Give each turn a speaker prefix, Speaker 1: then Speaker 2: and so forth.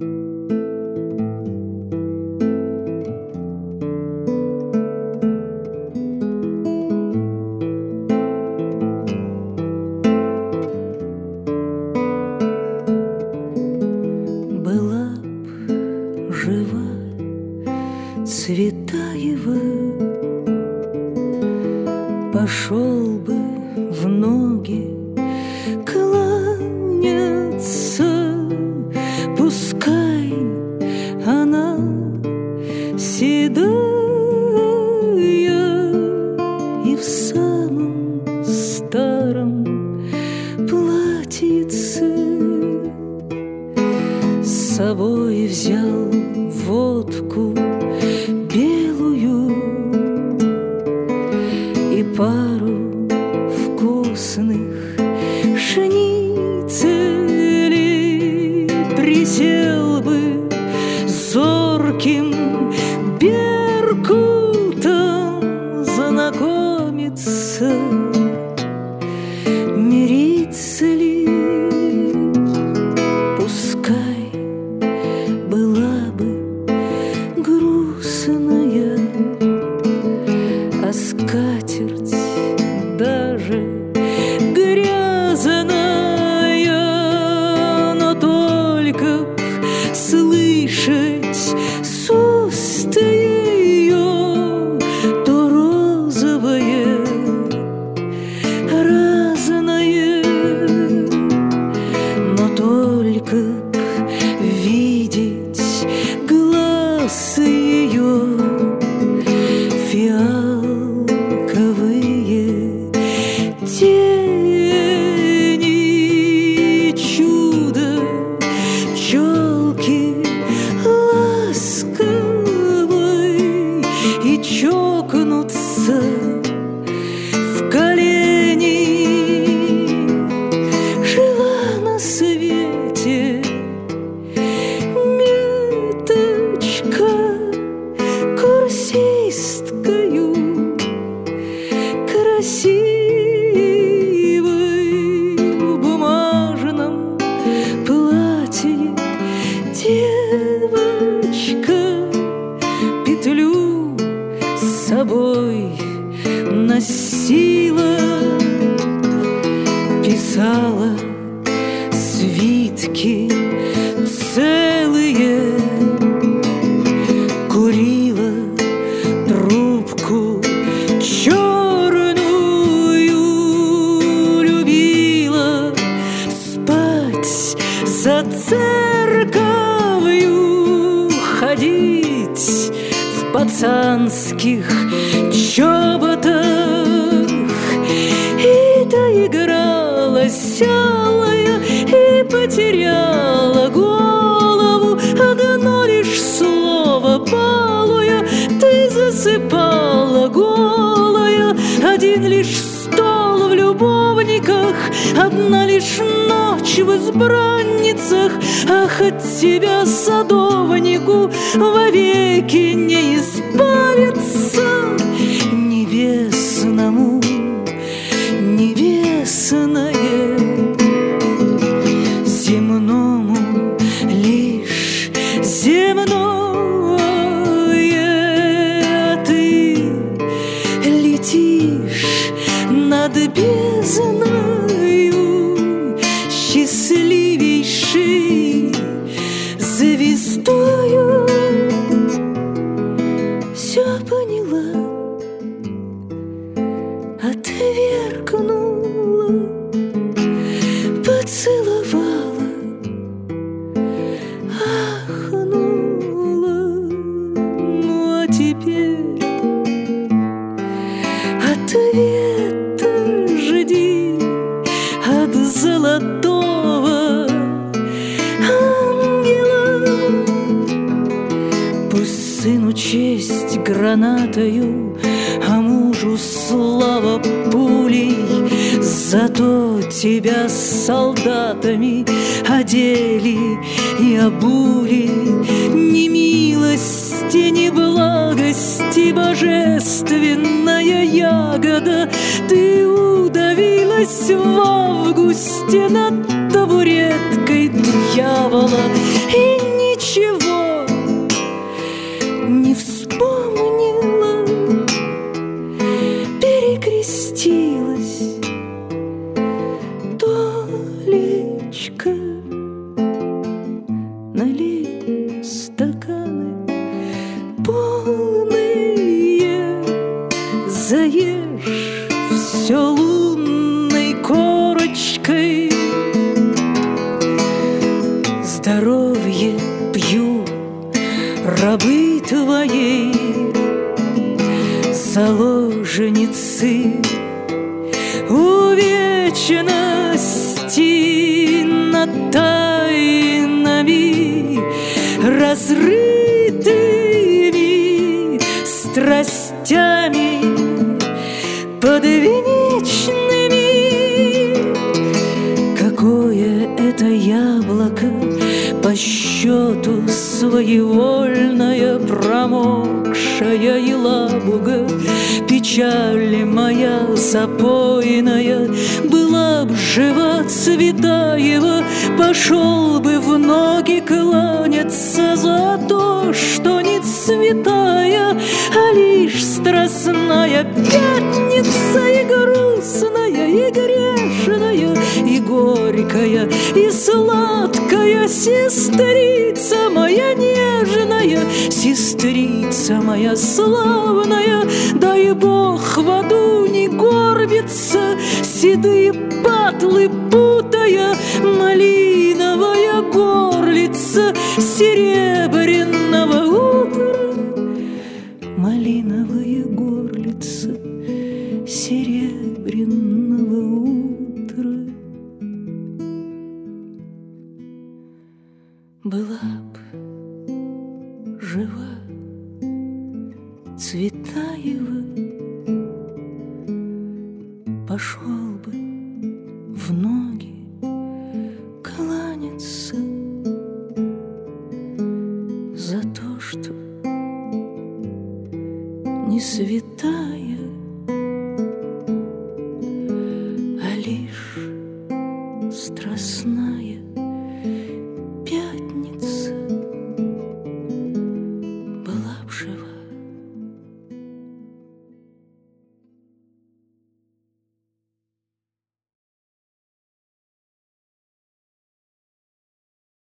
Speaker 1: Была б жива Цветаева, пошел бы в ноги кланяться, пускай она седая и в самом старом платьице. С собой взял водку белую и пару вкусных шницелей, присел бы зорким беркутом знакомиться, мириться ли. Пускай была бы грустная, а скатерть даже грязная, но только б слышать с уст ее то розовое, разное, но только б видеть глаз ее фиалковые тени, чудо челки ласковой, и чокнуться в колени. Жила на свете меточка курсисткою красивой, в бумажном платье девочка петлю с собой носила, писала свитки целые, курила трубку черную, любила спать за церковью, ходить в пацанских чоботах, и доигралась алая и потеряла голову. Одно лишь слово балуя, ты засыпала голая. Один лишь стол в любовниках, одна лишь ночь в избранницах. Ах, от тебя, садовнику, вовеки не избавиться. Небесному небесное, земному лишь земное. А ты летишь над бездною, счастливейшей звездою. Все поняла, отвергнула, поцеловала, ахнула. Ну а теперь ответа жди от золотого ангела. Пусть сыну честь гранатою, а мужу слава пулей. Зато тебя с солдатами одели и обули. Ни милости, ни благости, божественная ягода, ты удавилась в августе над табуреткой дьявола. И ни налей стаканы полные, заешь все лунной корочкой. Здоровье пью рабы твоей, заложницы увечности над тайнами разрытыми страстями подвенечными. Какое это яблоко по счету своевольная, промокшая елабуга, печаль моя запойная, была б жива Цветаева, пошел бы в ноги кланяться за то, что не святая, а лишь страстная пятница, и грустная, и грешная, и горькая, и сладкая сестрица моя нежная, сестрица моя славная. Дай Бог в аду не горбится, седые патлы путая, малиновая горлица серебряного утра, малиновая горлица серебряного утра. Была б жива Цветаева, пошел бы в ночь